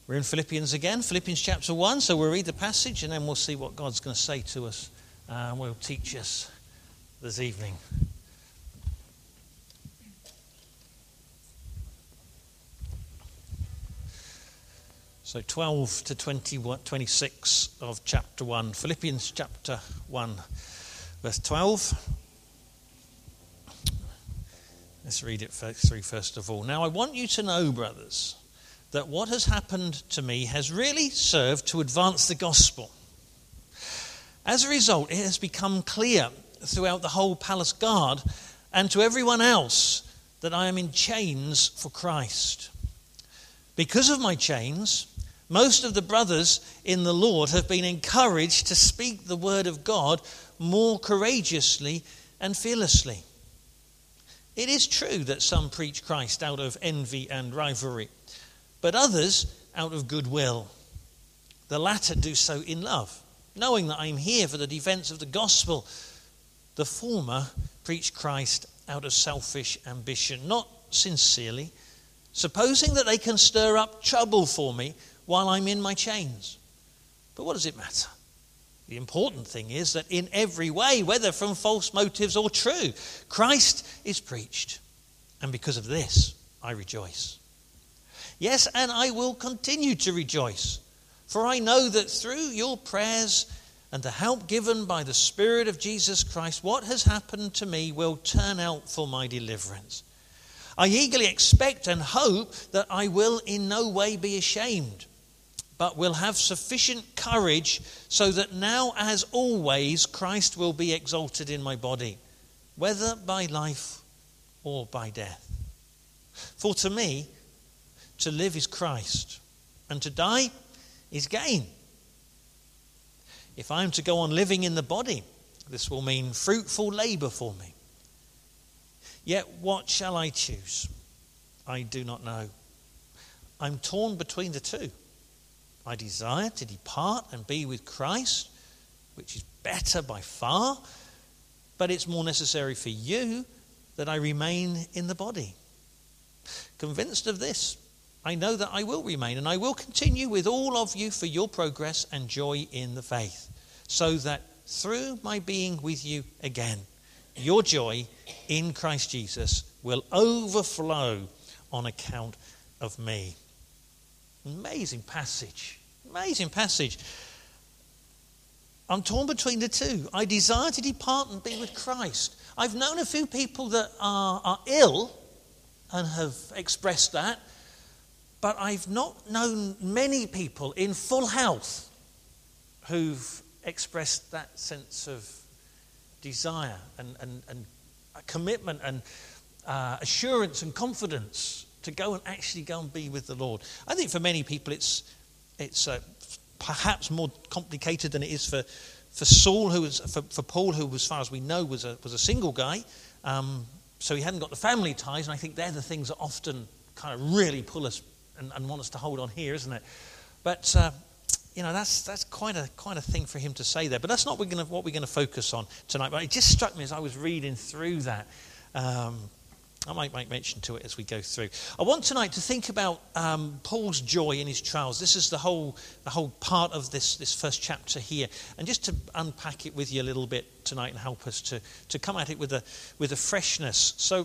We're in Philippians again, Philippians chapter 1, so we'll read the passage and then we'll see what God's going to say to us and will teach us this evening. So 12 to 26 of chapter 1, Philippians chapter 1, verse 12. Let's read it through first of all. Now I want you to know, brothers, that what has happened to me has really served to advance the gospel. As a result, it has become clear throughout the whole palace guard and to everyone else that I am in chains for Christ. Because of my chains, most of the brothers in the Lord have been encouraged to speak the word of God more courageously and fearlessly. It is true that some preach Christ out of envy and rivalry, but others out of goodwill. The latter do so in love, knowing that I am here for the defense of the gospel. The former preach Christ out of selfish ambition, not sincerely, supposing that they can stir up trouble for me while I'm in my chains. But what does it matter? The important thing is that in every way, whether from false motives or true, Christ is preached. And because of this, I rejoice. Yes, and I will continue to rejoice, for I know that through your prayers and the help given by the Spirit of Jesus Christ, what has happened to me will turn out for my deliverance. I eagerly expect and hope that I will in no way be ashamed, but will have sufficient courage so that now, as always, Christ will be exalted in my body, whether by life or by death. For to me, to live is Christ, and to die is gain. If I am to go on living in the body, this will mean fruitful labor for me. Yet what shall I choose? I do not know. I'm torn between the two. I desire to depart and be with Christ, which is better by far, but it's more necessary for you that I remain in the body. Convinced of this, I know that I will remain and I will continue with all of you for your progress and joy in the faith, so that through my being with you again, your joy in Christ Jesus will overflow on account of me. Amazing passage. Amazing passage. I'm torn between the two. I desire to depart and be with Christ. I've known a few people that are ill and have expressed that, but I've not known many people in full health who've expressed that sense of desire and a commitment and assurance and confidence to go and be with the Lord. I think for many people it's perhaps more complicated than it is for Saul, for Paul, who, as far as we know, was a single guy. So he hadn't got the family ties, and I think they're the things that often kind of really pull us and want us to hold on here, isn't it? But that's quite a thing for him to say there. But that's not what we're going to focus on tonight. But it just struck me as I was reading through that. I might make mention to it as we go through. I want tonight to think about Paul's joy in his trials. This is the whole part of this first chapter here, and just to unpack it with you a little bit tonight and help us to come at it with a freshness. So,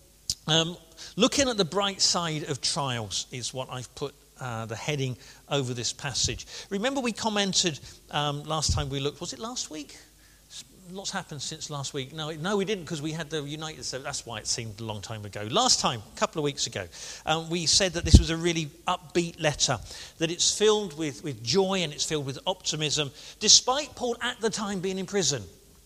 looking at the bright side of trials is what I've put the heading over this passage. Remember, we commented last time we looked. Was it last week? Lots happened since last week. No, we didn't, because we had the United Service. That's why it seemed a long time ago. Last time, a couple of weeks ago, we said that this was a really upbeat letter, that it's filled with joy and it's filled with optimism, despite Paul at the time being in prison.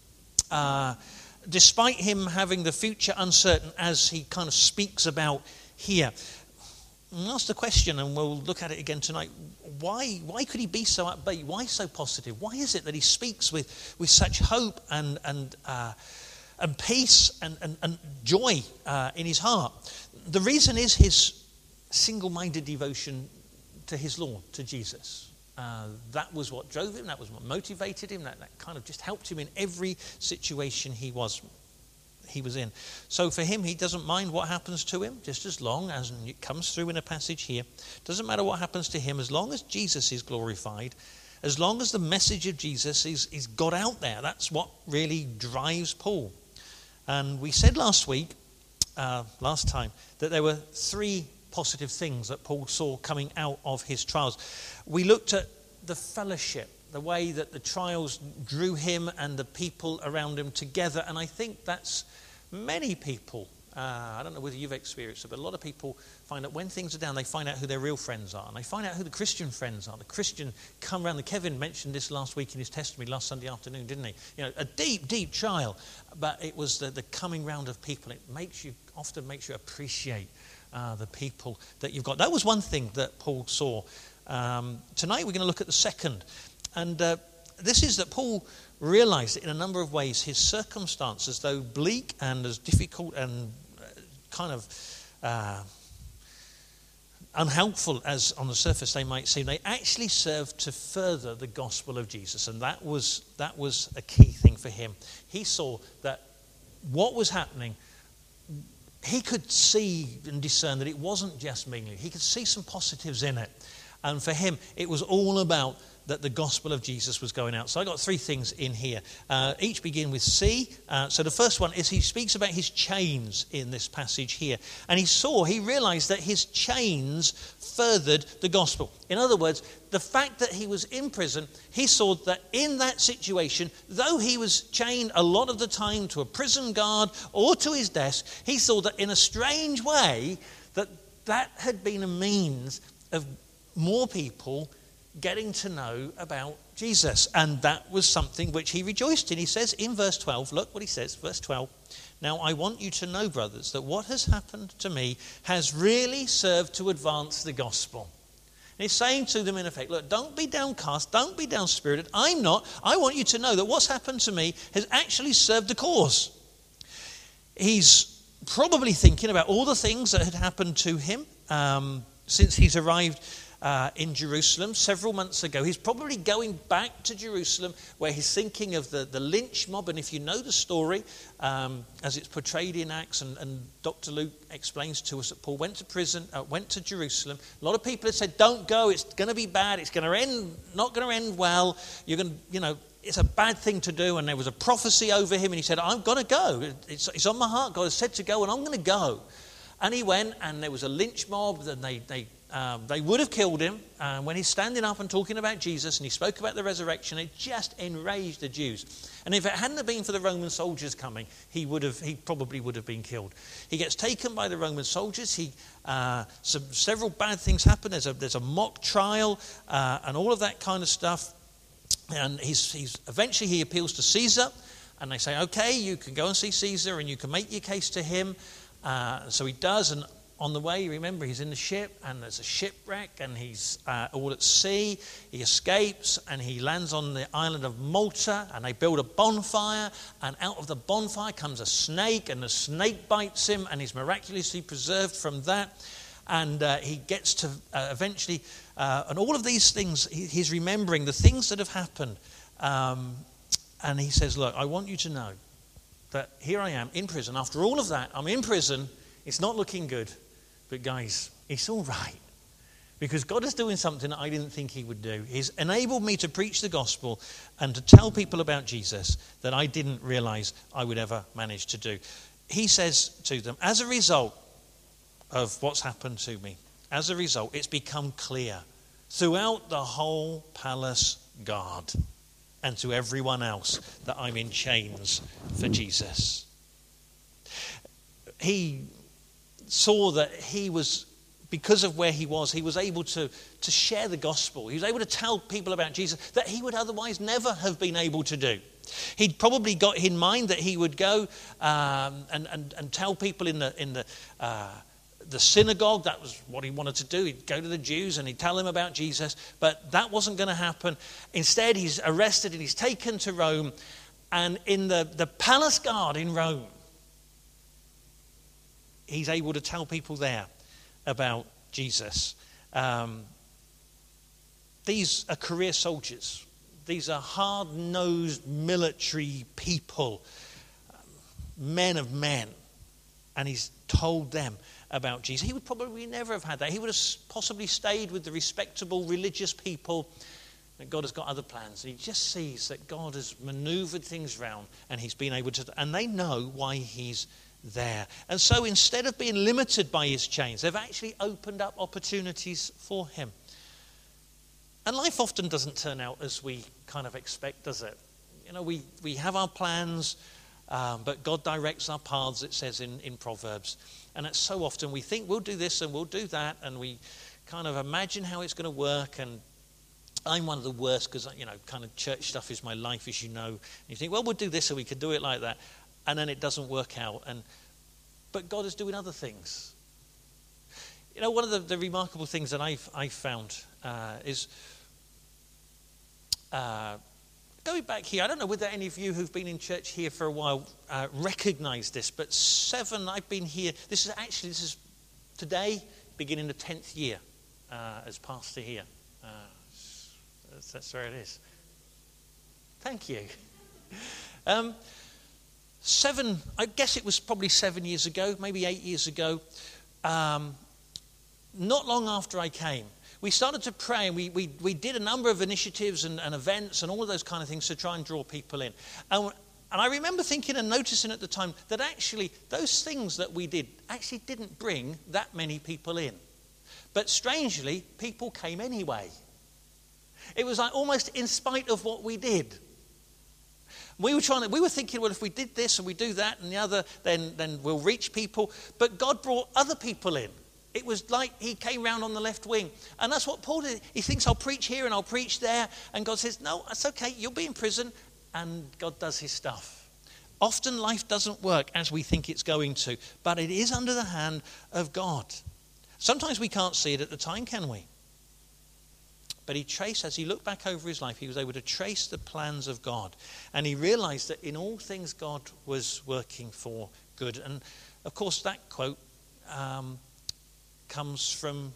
Despite him having the future uncertain, as he kind of speaks about here. And ask the question, and we'll look at it again tonight. Why could he be so upbeat? Why so positive? Why is it that he speaks with such hope and peace and joy in his heart? The reason is his single-minded devotion to his Lord, to Jesus. That was what drove him. That was what motivated him. That kind of just helped him in every situation he was he was in. So for him, he doesn't mind what happens to him, just as long as, and it comes through in a passage here, doesn't matter what happens to him, as long as Jesus is glorified, as long as the message of Jesus is got out there. That's what really drives Paul. And we said last time, that there were 3 positive things that Paul saw coming out of his trials. We looked at the fellowship, the way that the trials drew him and the people around him together. And I think that's many people, I don't know whether you've experienced it, but a lot of people find that when things are down, they find out who their real friends are. And they find out who the Christian friends are. The Christian come around. Kevin mentioned this last week in his testimony last Sunday afternoon, didn't he? You know, a deep, deep trial. But it was the coming round of people. It often makes you appreciate the people that you've got. That was one thing that Paul saw. Tonight we're going to look at the second. And this is that Paul realized that in a number of ways his circumstances, though bleak and as difficult and kind of unhelpful as on the surface they might seem, they actually served to further the gospel of Jesus. And that was a key thing for him. He saw that what was happening, he could see and discern that it wasn't just meaningless. He could see some positives in it. And for him, it was all about that the gospel of Jesus was going out. So I got 3 things in here. Each begin with C. So the first one is he speaks about his chains in this passage here. And he realized that his chains furthered the gospel. In other words, the fact that he was in prison, he saw that in that situation, though he was chained a lot of the time to a prison guard or to his desk, he saw that in a strange way that had been a means of more people getting to know about Jesus. And that was something which he rejoiced in. He says in verse 12, look what he says, verse 12. Now I want you to know, brothers, that what has happened to me has really served to advance the gospel. And he's saying to them in effect, look, don't be downcast, don't be down-spirited. I'm not. I want you to know that what's happened to me has actually served the cause. He's probably thinking about all the things that had happened to him since he's arrived in Jerusalem several months ago. He's probably going back to Jerusalem where he's thinking of the lynch mob. And if you know the story, as it's portrayed in Acts, and Dr. Luke explains to us that Paul went to Jerusalem. A lot of people had said, don't go, it's going to be bad, it's going to end, not going to end well. You're going to, it's a bad thing to do. And there was a prophecy over him and he said, I'm going to go. It's on my heart. God has said to go and I'm going to go. And he went, and there was a lynch mob, and they would have killed him. And when he's standing up and talking about Jesus and he spoke about the resurrection, it just enraged the Jews. And if it hadn't been for the Roman soldiers coming, he probably would have been killed. He gets taken by the Roman soldiers. Several bad things happen. There's a mock trial and all of that kind of stuff. And eventually he appeals to Caesar, and they say, okay, you can go and see Caesar and you can make your case to him. So he does, and on the way, remember, he's in the ship, and there's a shipwreck, and he's all at sea. He escapes, and he lands on the island of Malta, and they build a bonfire, and out of the bonfire comes a snake, and the snake bites him, and he's miraculously preserved from that. And he gets to eventually, and all of these things, he's remembering the things that have happened. And he says, look, I want you to know that here I am in prison. After all of that, I'm in prison. It's not looking good. But guys, it's all right. Because God is doing something that I didn't think he would do. He's enabled me to preach the gospel and to tell people about Jesus that I didn't realize I would ever manage to do. He says to them, as a result of what's happened to me, as a result, it's become clear throughout the whole palace guard and to everyone else that I'm in chains for Jesus. He saw that he was, because of where he was able to share the gospel. He was able to tell people about Jesus that he would otherwise never have been able to do. He'd probably got in mind that he would go and tell people in the synagogue. That was what he wanted to do. He'd go to the Jews and he'd tell them about Jesus, but that wasn't going to happen. Instead, he's arrested and he's taken to Rome, and in the palace guard in Rome, he's able to tell people there about Jesus. These are career soldiers. These are hard-nosed military people. men of men, and he's told them about Jesus. He would probably never have had that. He would have possibly stayed with the respectable religious people. That God has got other plans. He just sees that God has maneuvered things round, and he's been able to, and they know why he's there. And so instead of being limited by his chains, they've actually opened up opportunities for him. And life often doesn't turn out as we kind of expect, does it? You know, we have our plans, but God directs our paths, it says in Proverbs. And it's so often we think we'll do this and we'll do that, and we kind of imagine how it's going to work. And I'm one of the worst because, you know, kind of church stuff is my life, as you know. And you think, well, we'll do this and we could do it like that. And then it doesn't work out. But God is doing other things. You know, one of the remarkable things that I've found is going back here. I don't know whether any of you who've been in church here for a while recognize this, but I've been here. This is today, beginning the 10th year as pastor here. That's where it is. Thank you. I guess it was probably 7 years ago, maybe 8 years ago, not long after I came, we started to pray, and we did a number of initiatives and events and all of those kind of things to try and draw people in. And I remember thinking and noticing at the time that actually those things that we did actually didn't bring that many people in. But strangely, people came anyway. It was like almost in spite of what we did. We were thinking, well, if we did this and we do that and the other, then we'll reach people. But God brought other people in. It was like he came round on the left wing. And that's what Paul did. He thinks, I'll preach here and I'll preach there. And God says, no, that's okay. You'll be in prison. And God does his stuff. Often life doesn't work as we think it's going to. But it is under the hand of God. Sometimes we can't see it at the time, can we? But as he looked back over his life, he was able to trace the plans of God. And he realized that in all things God was working for good. And of course that quote comes from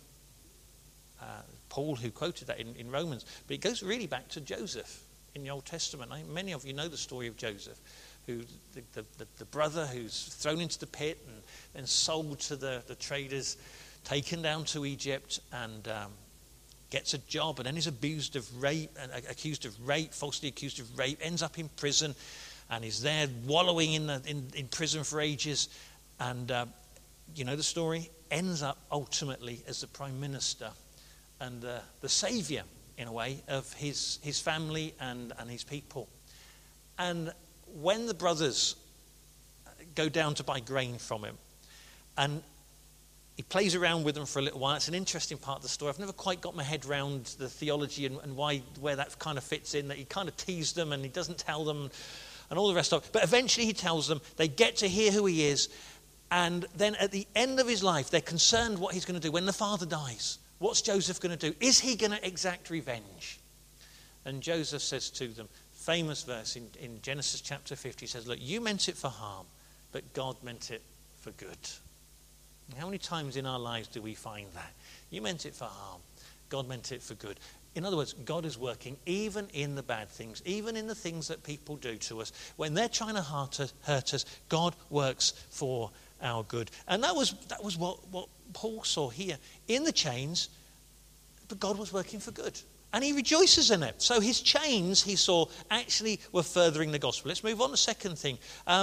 Paul, who quoted that in Romans. But it goes really back to Joseph in the Old Testament. Many of you know the story of Joseph, who the brother who's thrown into the pit and then sold to the traders, taken down to Egypt, and gets a job, and then is accused of rape, falsely accused of rape, ends up in prison, and is there wallowing in prison for ages. And you know the story, ends up ultimately as the prime minister and the saviour, in a way, of his family and his people. And when the brothers go down to buy grain from him, and he plays around with them for a little while. It's an interesting part of the story. I've never quite got my head around the theology and where that kind of fits in, that he kind of teased them and he doesn't tell them and all the rest of it. But eventually he tells them. They get to hear who he is. And then at the end of his life, they're concerned what he's going to do. When the father dies, what's Joseph going to do? Is he going to exact revenge? And Joseph says to them, famous verse in Genesis chapter 50, he says, look, you meant it for harm, but God meant it for good. How many times in our lives do we find that? You meant it for harm. God meant it for good. In other words, God is working even in the bad things, even in the things that people do to us. When they're trying to hurt us, God works for our good. And that was what Paul saw here. In the chains, but God was working for good. And he rejoices in it. So his chains, he saw, actually were furthering the gospel. Let's move on to the second thing.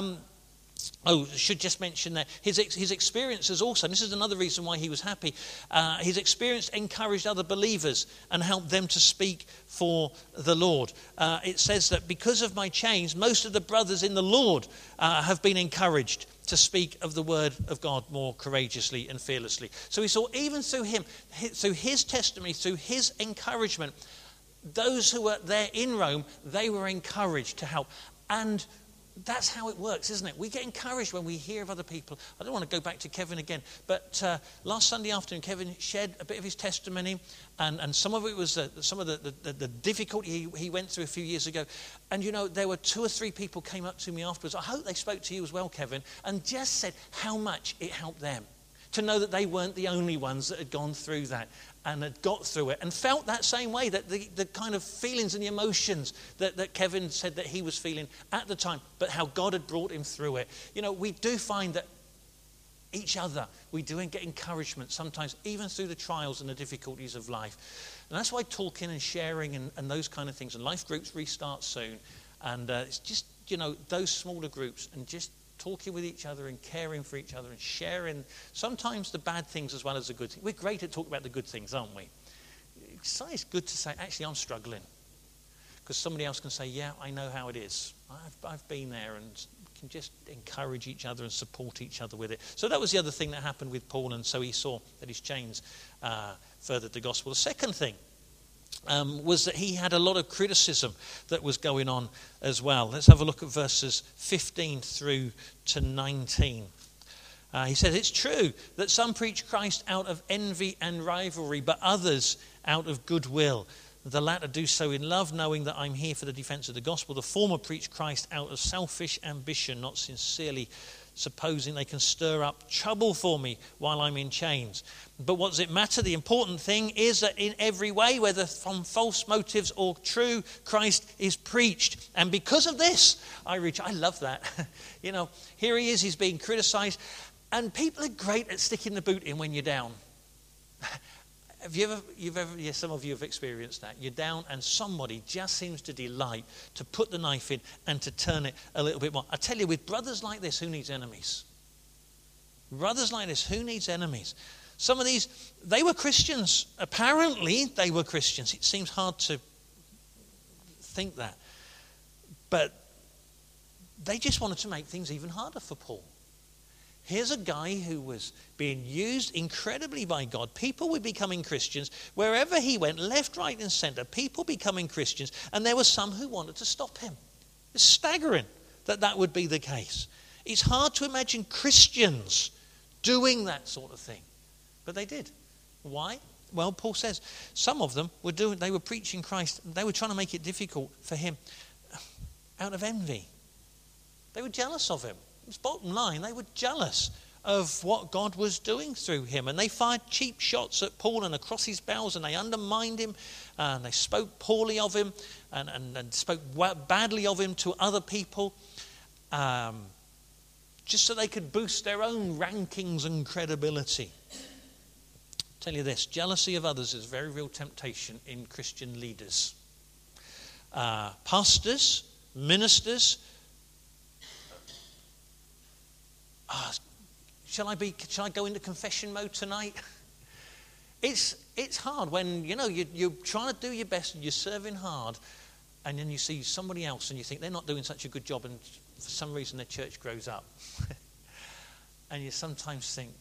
I should just mention that his experiences also, and this is another reason why he was happy, his experience encouraged other believers and helped them to speak for the Lord. It says that because of my chains, most of the brothers in the Lord have been encouraged to speak of the word of God more courageously and fearlessly. So he saw even through him, through his testimony, through his encouragement, those who were there in Rome, they were encouraged to help. And that's how it works, isn't it? We get encouraged when we hear of other people. I don't want to go back to Kevin again, but last Sunday afternoon, Kevin shared a bit of his testimony, and some of it was some of the difficulty he went through a few years ago. And you know, there were 2 or 3 people came up to me afterwards. I hope they spoke to you as well, Kevin, and just said how much it helped them. To know that they weren't the only ones that had gone through that and had got through it and felt that same way, that the kind of feelings and the emotions that Kevin said that he was feeling at the time, but how God had brought him through it. You know, we do find that each other, we do get encouragement sometimes, even through the trials and the difficulties of life. And that's why talking and sharing and those kind of things, and life groups restart soon. And it's just, you know, those smaller groups and just talking with each other and caring for each other and sharing sometimes the bad things as well as the good things. We're great at talking about the good things, aren't we? It's good to say, actually, I'm struggling. Because somebody else can say, yeah, I know how it is. I've been there, and can just encourage each other and support each other with it. So that was the other thing that happened with Paul, and so he saw that his chains furthered the gospel. The second thing was that he had a lot of criticism that was going on as well. Let's have a look at verses 15 through to 19. He says, it's true that some preach Christ out of envy and rivalry, but others out of goodwill. The latter do so in love, knowing that I'm here for the defense of the gospel. The former preach Christ out of selfish ambition, not sincerely, supposing they can stir up trouble for me while I'm in chains. But what does it matter? The important thing is that in every way, whether from false motives or true, Christ is preached. And because of this, I love that. You know, here he is, he's being criticized. And people are great at sticking the boot in when you're down. Some of you have experienced that. You're down and somebody just seems to delight to put the knife in and to turn it a little bit more. I tell you, with brothers like this, who needs enemies? Brothers like this, who needs enemies? Some of these, they were Christians. Apparently, they were Christians. It seems hard to think that. But they just wanted to make things even harder for Paul. Here's a guy who was being used incredibly by God. People were becoming Christians. Wherever he went, left, right, and center, people becoming Christians. And there were some who wanted to stop him. It's staggering that would be the case. It's hard to imagine Christians doing that sort of thing. But they did. Why? Well, Paul says some of them they were preaching Christ. They were trying to make it difficult for him out of envy. They were jealous of him. It's bottom line, they were jealous of what God was doing through him. And they fired cheap shots at Paul and across his bowels, and they undermined him, and they spoke poorly of him and spoke badly of him to other people, just so they could boost their own rankings and credibility. I'll tell you this, jealousy of others is a very real temptation in Christian leaders. Pastors, ministers, shall I go into confession mode tonight? It's hard when, you know, you're trying to do your best and you're serving hard, and then you see somebody else and you think they're not doing such a good job, and for some reason their church grows up. And you sometimes think,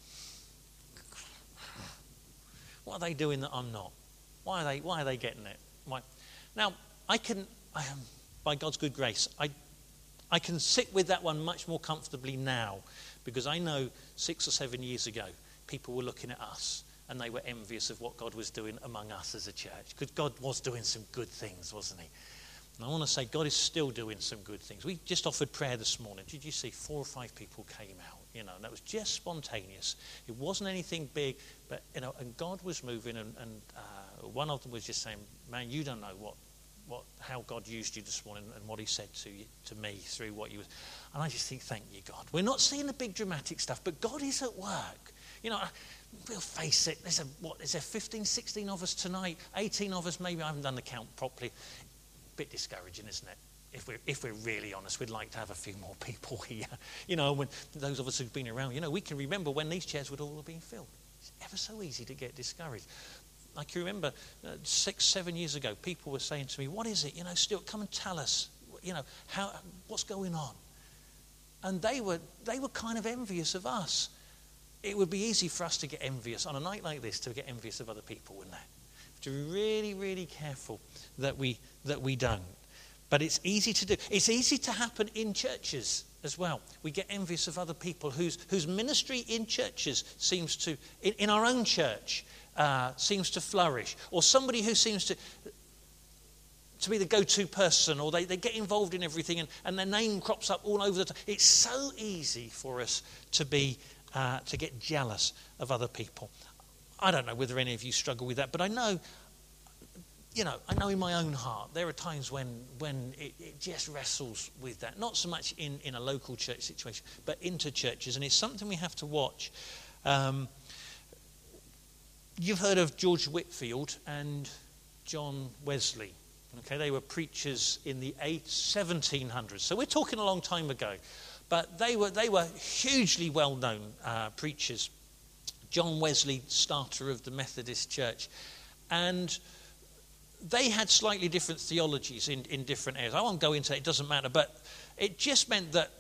what are they doing that I'm not? Why are they getting it? Why? Now, by God's good grace, I can sit with that one much more comfortably now, because I know 6 or 7 years ago, people were looking at us and they were envious of what God was doing among us as a church. Because God was doing some good things, wasn't he? And I want to say God is still doing some good things. We just offered prayer this morning. Did you see 4 or 5 people came out? You know, and that was just spontaneous. It wasn't anything big, but, you know, and God was moving, and one of them was just saying, man, you don't know how God used you this morning and what he said to me through what you was. And I just think, thank you, God. We're not seeing the big dramatic stuff, but God is at work. You know, we'll face it. Is there 15, 16 of us tonight? 18 of us maybe? I haven't done the count properly. Bit discouraging, isn't it? If we're really honest, we'd like to have a few more people here. You know, when those of us who've been around, you know, we can remember when these chairs would all have been filled. It's ever so easy to get discouraged. I can remember 6, 7 years ago, people were saying to me, what is it? You know, Stuart, come and tell us, you know, what's going on? And they were kind of envious of us. It would be easy for us to get envious on a night like this, to get envious of other people, wouldn't it? To be really, really careful that we don't. But it's easy to do. It's easy to happen in churches as well. We get envious of other people whose ministry in churches seems to, in our own church, seems to flourish, or somebody who seems to be the go-to person, or they get involved in everything, and their name crops up all over the time. It's so easy for us to be jealous of other people. I don't know whether any of you struggle with that, but I know in my own heart there are times when it just wrestles with that. Not so much in a local church situation, but into churches, and it's something we have to watch. You've heard of George Whitefield and John Wesley. Okay, they were preachers in the 1700s, so we're talking a long time ago. But they were hugely well-known preachers. John Wesley, starter of the Methodist Church, and they had slightly different theologies in different areas. I won't go into it, it doesn't matter, but it just meant that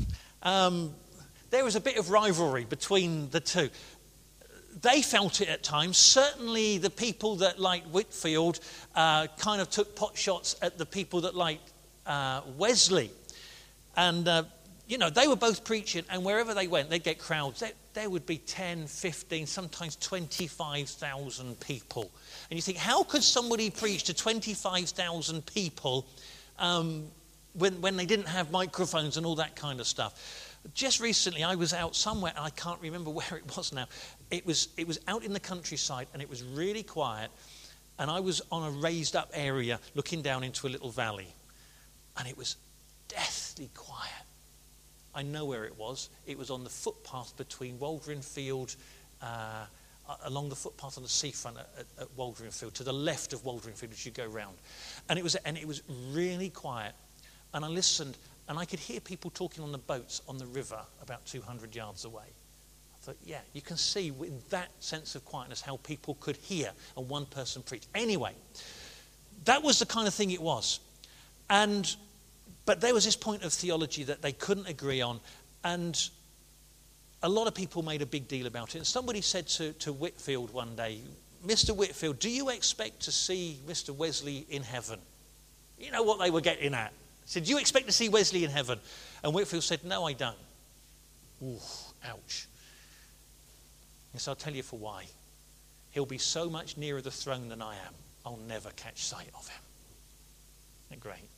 there was a bit of rivalry between the two. They felt it at times. Certainly the people that liked Whitefield kind of took pot shots at the people that liked Wesley. And, they were both preaching, and wherever they went, they'd get crowds. There would be 10, 15, sometimes 25,000 people. And you think, how could somebody preach to 25,000 people when they didn't have microphones and all that kind of stuff? Just recently, I was out somewhere, and I can't remember where it was now. It was out in the countryside, and it was really quiet. And I was on a raised up area looking down into a little valley. And it was deathly quiet. I know where it was. It was on the footpath between Waldron Field, along the footpath on the seafront at Waldron Field, to the left of Waldron Field as you go round. And it was really quiet. And I listened, and I could hear people talking on the boats on the river about 200 yards away. I thought, yeah, you can see with that sense of quietness how people could hear and one person preach. Anyway, that was the kind of thing it was. But there was this point of theology that they couldn't agree on, and a lot of people made a big deal about it. And somebody said to Whitefield one day, Mr. Whitefield, do you expect to see Mr. Wesley in heaven? You know what they were getting at. He said, do you expect to see Wesley in heaven? And Whitefield said, no, I don't. Ooh, ouch. Yes, I'll tell you for why. He'll be so much nearer the throne than I am, I'll never catch sight of him. Isn't that great?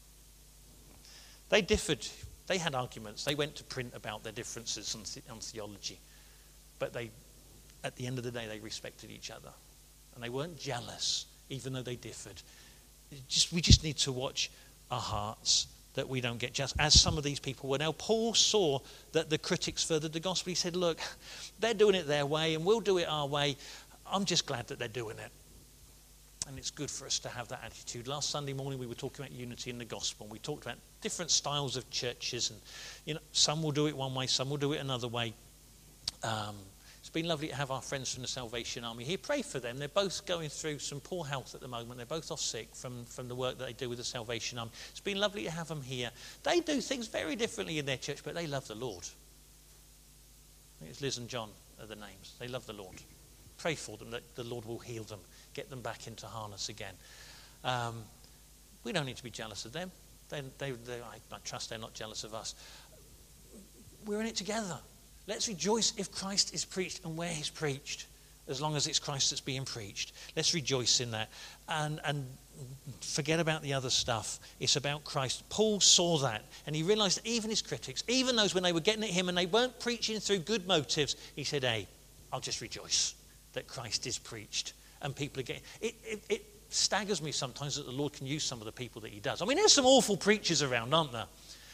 They differed. They had arguments. They went to print about their differences on theology. But at the end of the day, they respected each other. And they weren't jealous, even though they differed. We just need to watch our hearts that we don't get jealous, as some of these people were. Now, Paul saw that the critics furthered the gospel. He said, look, they're doing it their way, and we'll do it our way. I'm just glad that they're doing it. And it's good for us to have that attitude. Last Sunday morning we were talking about unity in the gospel. We talked about different styles of churches, and some will do it one way, some will do it another way. It's been lovely to have our friends from the Salvation Army here. Pray for them. They're both going through some poor health at the moment. They're both off sick from the work that they do with the Salvation Army. It's been lovely to have them here. They do things very differently in their church, but they love the Lord. I think it's Liz and John are the names. They love the Lord. Pray for them that the Lord will heal them, get them back into harness again. We don't need to be jealous of them. I trust they're not jealous of us. We're in it together. Let's rejoice if Christ is preached and where he's preached, as long as it's Christ that's being preached. Let's rejoice in that and forget about the other stuff. It's about Christ. Paul saw that, and he realized that even his critics, even those when they were getting at him and they weren't preaching through good motives, he said, hey, I'll just rejoice that Christ is preached. And people are getting it staggers me sometimes that the Lord can use some of the people that he does. I mean, there's some awful preachers around, aren't there?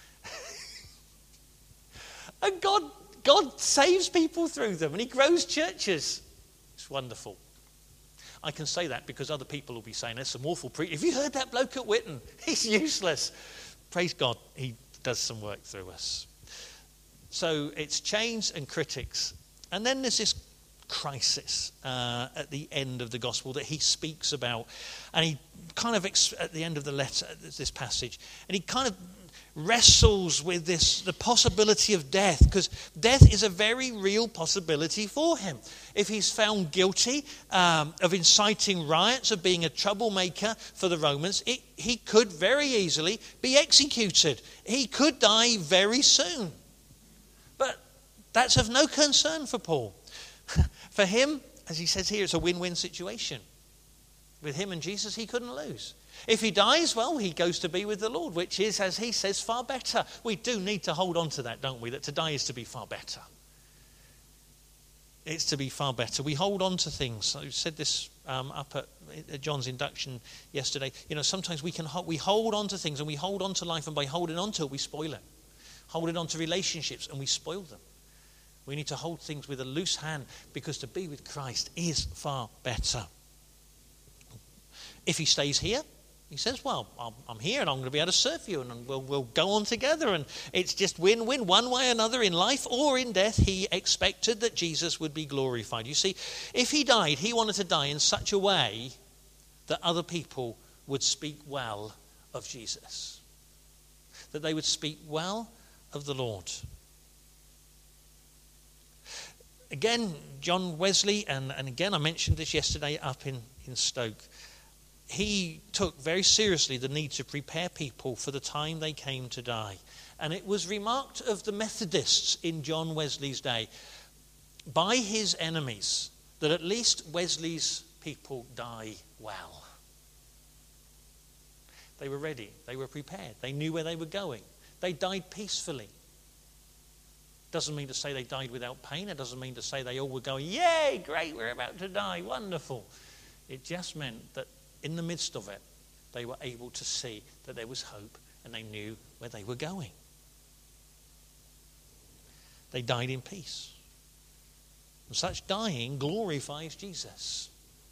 And God saves people through them, and he grows churches. It's wonderful. I can say that because other people will be saying, there's some awful preachers. Have you heard that bloke at Whitton? He's useless. Praise God, he does some work through us. So it's chains and critics. And then there's this crisis at the end of the gospel that he speaks about, and he kind of at the end of the letter, this passage, and he kind of wrestles with the possibility of death, because death is a very real possibility for him. If he's found guilty of inciting riots, of being a troublemaker for the Romans, he could very easily be executed. He could die very soon. But that's of no concern for Paul. For him, as he says here, it's a win-win situation. With him and Jesus, he couldn't lose. If he dies, well, he goes to be with the Lord, which is, as he says, far better. We do need to hold on to that, don't we? That to die is to be far better. it's to be far better. We hold on to things. I said this up at John's induction yesterday. Sometimes we hold on to things, and we hold on to life, and by holding on to it, we spoil it. Holding on to relationships, and we spoil them. We need to hold things with a loose hand, because to be with Christ is far better. If he stays here, he says, well, I'm here and I'm going to be able to serve you, and we'll go on together, and it's just win-win one way or another in life or in death. He expected that Jesus would be glorified. You see, if he died, he wanted to die in such a way that other people would speak well of Jesus, that they would speak well of the Lord. Again, John Wesley, and again I mentioned this yesterday up in Stoke, he took very seriously the need to prepare people for the time they came to die. And it was remarked of the Methodists in John Wesley's day by his enemies that at least Wesley's people die well. They were ready. They were prepared. They knew where they were going. They died peacefully. Doesn't mean to say they died without pain. It doesn't mean to say they all were going, yay, great, we're about to die, wonderful. It just meant that in the midst of it, they were able to see that there was hope, and they knew where they were going. They died in peace. And such dying glorifies Jesus.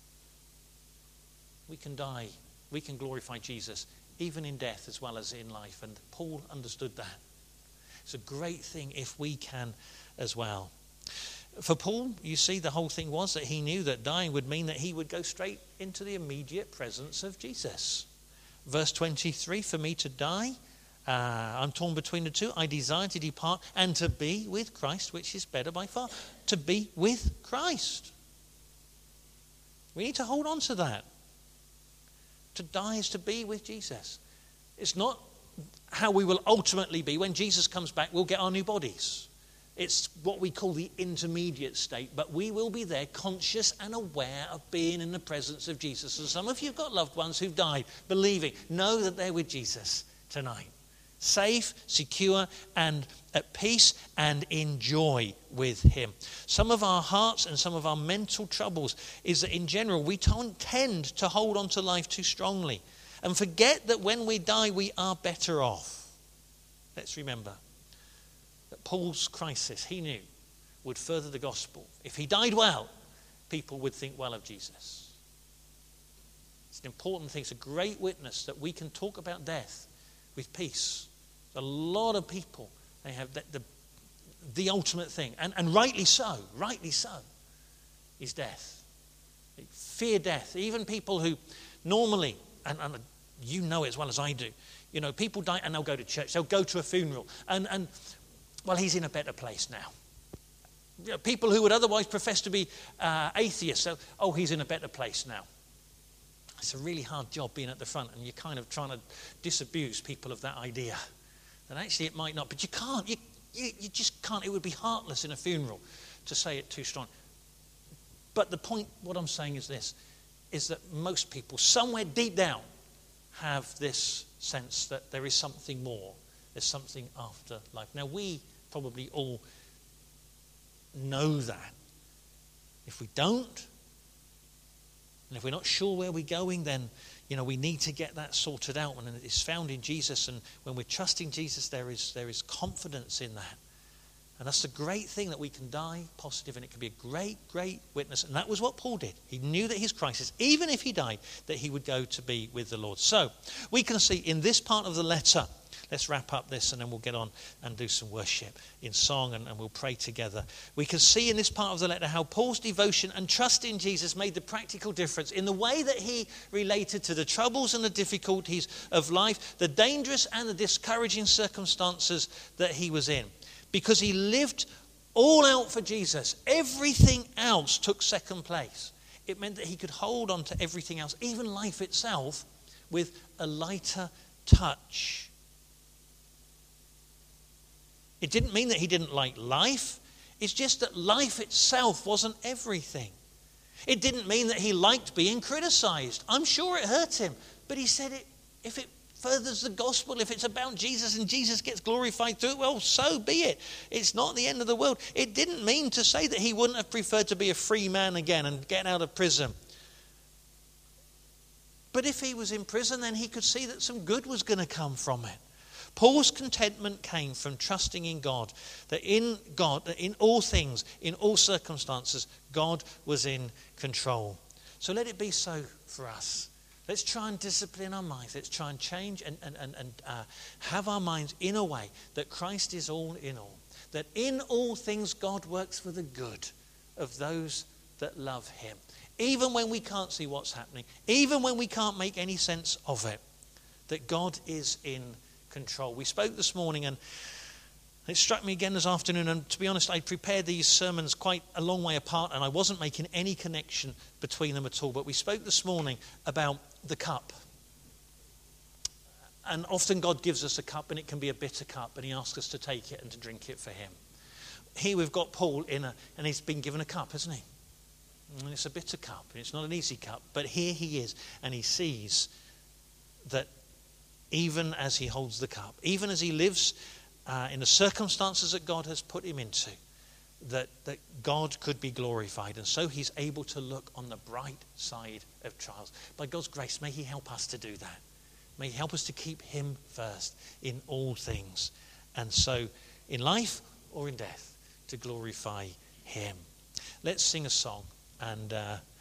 We can die, we can glorify Jesus, even in death as well as in life. And Paul understood that. It's a great thing if we can as well. For Paul, you see, the whole thing was that he knew that dying would mean that he would go straight into the immediate presence of Jesus. Verse 23, for me to die, I'm torn between the two. I desire to depart and to be with Christ, which is better by far. To be with Christ. We need to hold on to that. To die is to be with Jesus. It's not how we will ultimately be. When Jesus comes back, we'll get our new bodies. It's what we call the intermediate state, but we will be there conscious and aware of being in the presence of Jesus. And some of you have got loved ones who've died believing. Know that they're with Jesus tonight. Safe, secure, and at peace, and in joy with him. Some of our hearts and some of our mental troubles is that in general we tend to hold on to life too strongly and forget that when we die we are better off. Let's remember that Paul's crisis, he knew, would further the gospel. If he died well, people would think well of Jesus. It's an important thing. It's a great witness that we can talk about death with peace. A lot of people, they have the ultimate thing, and rightly so, is death. They fear death. Even people who normally, and you know it as well as I do, people die and they'll go to church, they'll go to a funeral, and well, he's in a better place now. People who would otherwise profess to be atheists, so, he's in a better place now. It's a really hard job being at the front, and you're kind of trying to disabuse people of that idea. And actually it might not, but you can't. You just can't. It would be heartless in a funeral to say it too strong. But the point, what I'm saying is this, is that most people, somewhere deep down, have this sense that there is something more. There's something after life. Now, we probably all know that. If we don't, and if we're not sure where we're going, then, we need to get that sorted out. And it's found in Jesus. And when we're trusting Jesus, there is confidence in that. And that's the great thing, that we can die positive, and it can be a great, great witness. And that was what Paul did. He knew that his crisis, even if he died, that he would go to be with the Lord. So we can see in this part of the letter, let's wrap up this and then we'll get on and do some worship in song, and we'll pray together. We can see in this part of the letter how Paul's devotion and trust in Jesus made the practical difference in the way that he related to the troubles and the difficulties of life, the dangerous and the discouraging circumstances that he was in. Because he lived all out for Jesus. Everything else took second place. It meant that he could hold on to everything else, even life itself, with a lighter touch. It didn't mean that he didn't like life. It's just that life itself wasn't everything. It didn't mean that he liked being criticized. I'm sure it hurt him. But he said, if it furthers the gospel. If it's about Jesus and Jesus gets glorified through it, well, so be it. It's not the end of the world. It didn't mean to say that he wouldn't have preferred to be a free man again and get out of prison. But if he was in prison, then he could see that some good was going to come from it. Paul's contentment came from trusting in God, that in all things, in all circumstances, God was in control. So let it be so for us. Let's try and discipline our minds. Let's try and change and have our minds in a way that Christ is all in all. That in all things God works for the good of those that love him. Even when we can't see what's happening, even when we can't make any sense of it, that God is in control. We spoke this morning and it struck me again this afternoon, and to be honest, I prepared these sermons quite a long way apart and I wasn't making any connection between them at all. But we spoke this morning about the cup. And often God gives us a cup and it can be a bitter cup and he asks us to take it and to drink it for him. Here we've got Paul and he's been given a cup, hasn't he? And it's a bitter cup. It's not an easy cup. But here he is and he sees that even as he holds the cup, even as he lives in the circumstances that God has put him into, that God could be glorified. And so he's able to look on the bright side of trials. By God's grace, may he help us to do that. May he help us to keep him first in all things. And so in life or in death, to glorify him. Let's sing a song and